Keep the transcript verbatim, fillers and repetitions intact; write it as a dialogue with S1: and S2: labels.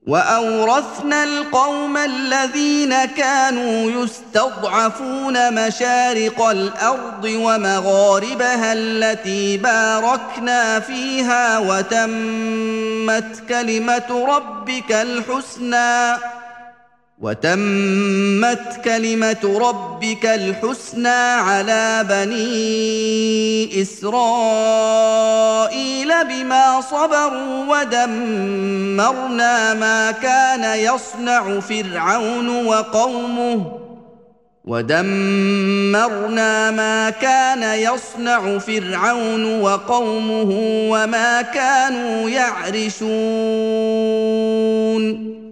S1: وأورثنا القوم الذين كانوا يستضعفون مشارق الأرض ومغاربها التي باركنا فيها وتمت كلمة ربك الحسنى وتمت كلمة ربك الحسنى على بني إسرائيل بما صبروا ودمرنا ما كان يصنع فرعون وقومه ودمرنا ما كان يصنع فرعون وقومه وما كانوا يعرشون